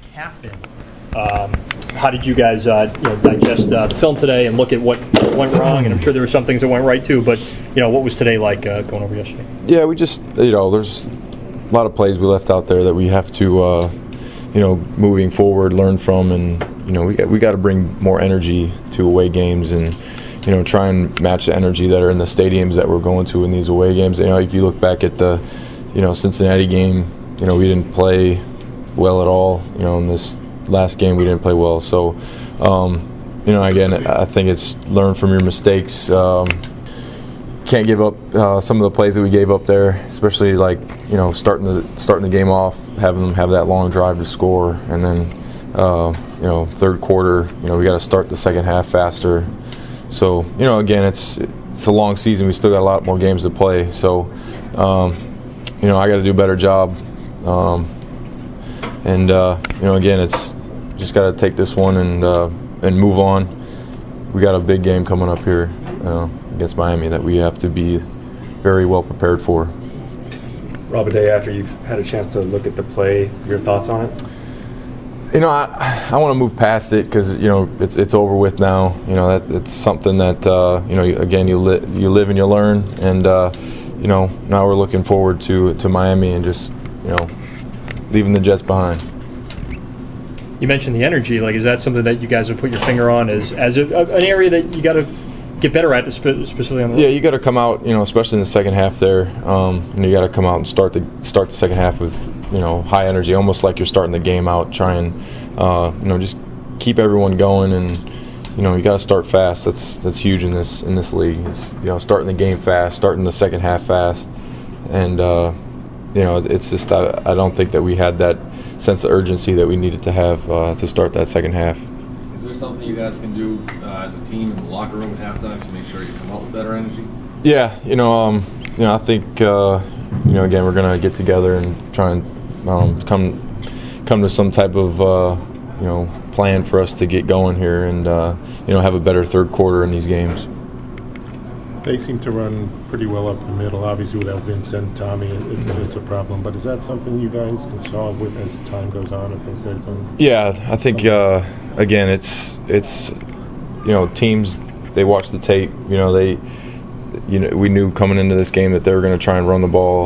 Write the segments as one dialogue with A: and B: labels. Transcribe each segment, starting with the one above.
A: captain. How did you guys digest the film today and look at what went wrong? And I'm sure there were some things that went right too, but what was today like going over yesterday?
B: Yeah, we just there's a lot of plays we left out there that we have to moving forward learn from, and we got to bring more energy to away games and try and match the energy that are in the stadiums that we're going to in these away games. If you look back at the Cincinnati game, we didn't play well at all. In this last game we didn't play well. So again, I think it's learn from your mistakes. Can't give up some of the plays that we gave up there, especially starting the game off, having them have that long drive to score, and then third quarter, we got to start the second half faster. So again, it's a long season. We still got a lot more games to play. So I got to do a better job. Again, it's just got to take this one and move on. We got a big game coming up here against Miami that we have to be very well prepared for.
C: Rob, a day after you've had a chance to look at the play, your thoughts on it?
B: I want to move past it because it's over with now. It's something that again you live and you learn, and now we're looking forward to Miami and just leaving the Jets behind.
A: You mentioned the energy. Is that something that you guys would put your finger on as an area that you got to get better at, specifically on the road?
B: Yeah, you got to come out, especially in the second half there. And you got to come out and start the second half with high energy, almost like you're starting the game out. Try and just keep everyone going, and you got to start fast. That's huge in this league. It's starting the game fast, starting the second half fast, and it's just I don't think that we had that sense of urgency that we needed to have to start that second half.
D: Is there something you guys can do as a team in the locker room at halftime to make sure you come out with better energy?
B: Yeah, I think again we're gonna get together and try and come to some type of plan for us to get going here and have a better third quarter in these games.
E: They seem to run pretty well up the middle. Obviously, without Vincent, Tommy, it's a problem. But is that something you guys can solve with as time goes on? If those guys don't?
B: Yeah, I think again, it's teams. They watch the tape. We knew coming into this game that they were going to try and run the ball.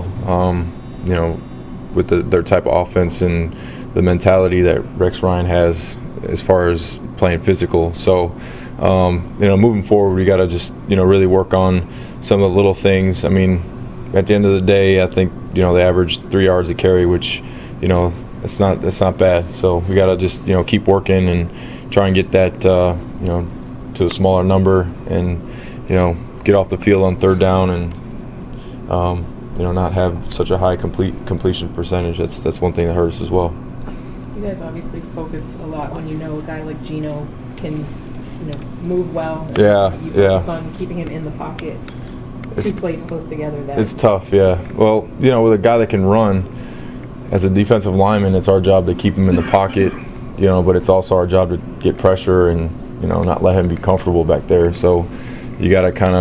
B: With their type of offense and the mentality that Rex Ryan has as far as playing physical. So. Moving forward, we got to just really work on some of the little things. I mean, at the end of the day, I think they average 3 yards a carry, which it's not bad. So we got to just keep working and try and get that to a smaller number and get off the field on third down and not have such a high completion percentage. That's one thing that hurts as well.
F: You guys obviously focus a lot when a guy like Geno can move well.
B: Yeah,
F: you focus on keeping him in the pocket. Two plays close together.
B: It's tough, yeah. Well, with a guy that can run, as a defensive lineman, it's our job to keep him in the pocket, but it's also our job to get pressure and, not let him be comfortable back there. So you got to kind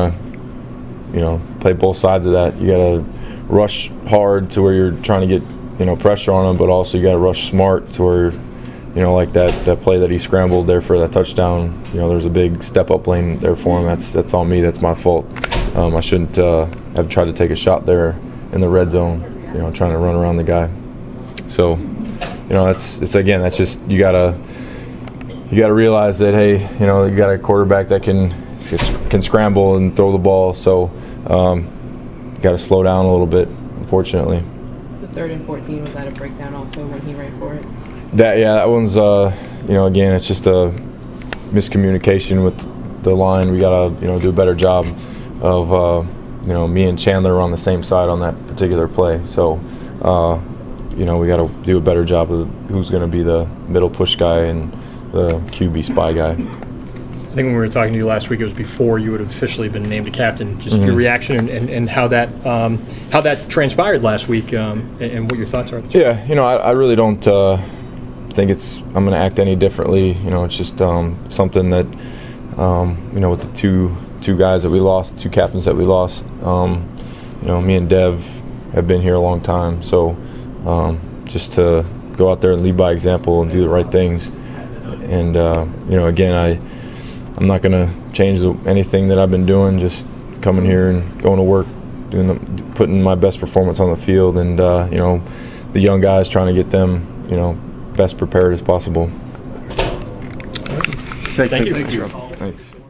B: of, play both sides of that. You got to rush hard to where you're trying to get, pressure on him, but also you got to rush smart to where, like that play that he scrambled there for that touchdown. There's a big step-up lane there for him. That's on me. That's my fault. I shouldn't have tried to take a shot there in the red zone, trying to run around the guy. So, it's again, that's just you gotta realize that, hey, you got a quarterback that can scramble and throw the ball. So, you got to slow down a little bit, unfortunately.
F: The 3rd and 14, was that a breakdown also when he ran for it?
B: That one's again, it's just a miscommunication with the line. We gotta do a better job of me and Chandler are on the same side on that particular play. So we got to do a better job of who's going to be the middle push guy and the QB spy guy.
A: I think when we were talking to you last week, it was before you would have officially been named a captain. Just your reaction and how that transpired last week, and what your thoughts are.
B: Yeah, I really don't think I'm going to act any differently. It's just something that with the two guys that we lost, two captains that we lost. Me and Dev have been here a long time, so just to go out there and lead by example and do the right things. And again, I'm not going to change anything that I've been doing. Just coming here and going to work, putting my best performance on the field, and the young guys, trying to get them best prepared as possible.
A: Thank you.
B: Thanks.